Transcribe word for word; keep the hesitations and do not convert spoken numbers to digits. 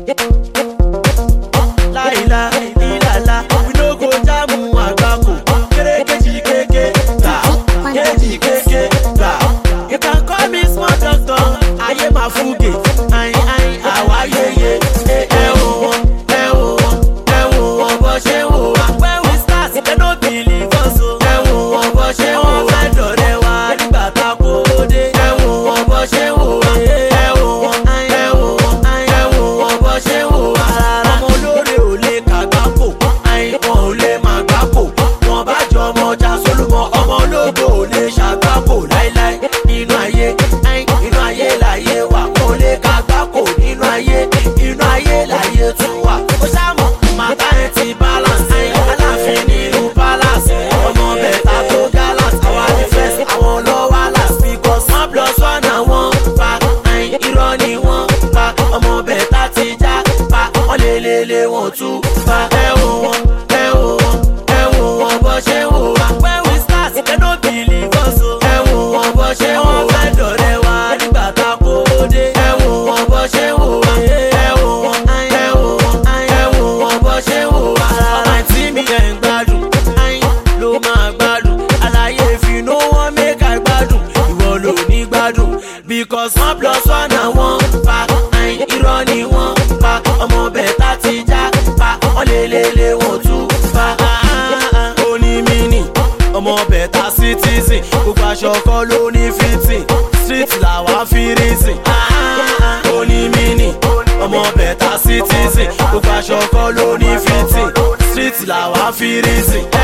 Laila, ilala, we no go jamu agbako. Kerekeji keke, ta, kereji keke, ta. You can call me small doctor, aye ma fuge. Aye aye, awa ye ye. Eh eh oh, eh oh, eh oh, bo se wo. When we start, they no believe us o. Eh oh, bo se wo. Fẹ́ dọ̀rẹ́ wa nígbà tá kó dé. Eh oh, bo se wo. Eh oh, eh oh, eh oh, bo se wo. Ọmọ olóore ò lè kàgbákò, àyìn wọn ò lè má gbákò. Wọ́n bá jọ ọmọ ọjà Sólúmọ, ọmọ ológo ò lè ṣàgbákò láíláí. Nínú ayé, àyìn inú ayé láyé wà, wọn ò lè kàgbákò nínú ayé. Inú ayé láyé tún wà. Ó ṣàmọ̀, màtá ẹ̀ ti balance. Àyìn aláàfin nínú palace. Ọmọ bẹ̀ta tó gallant, àwa ní first, àwọn lọ́wọ́ last. Because one plus one àwọn pa, àyìn irọ́ ni wọ́n pa. Ọmọ bẹ̀ta ti já pa, wọ́n lé lé lé wọ́n tún pa. Ẹ wò wọ́n, ẹ wò wọ́n, ẹ wò wọ́n bọ́ ṣe wò wá. When we start, they no believe us o. Ẹ wò wọ́n bọ́ ṣe wò wá. Fẹ́ dọ̀rẹ́ wa nígbà tá kó dé. Ẹ wò wọ́n bọ́ ṣe wò wá. Ẹ wò wọ́n, ẹ wò wọ́n, ẹ wò wọ́n bọ́ ṣe wò wá. Àǹtí mi ẹ̀ ń gbádùn, àyìn ló máa gbádùn. Àlàyé fi no wan make I gbádùn, ìwọ ló ní gbádùn. Because one plus one àwọn pa, àyìn irọ́ ni wọ́n pa. Ọmọ bẹ̀ta ti já pa, wọ́n lé lé lé wọ́n tún pa. Ó ní mínì, ọmọ bẹ̀ta citizen, gbogbo aṣọ kọ́ ló ní fitting, street làwa fi reason. Ó ní mínì, ọmọ bẹ̀ta citizen, gbogbo aṣọ kọ́ ló ní fitting, street làwa fi reason.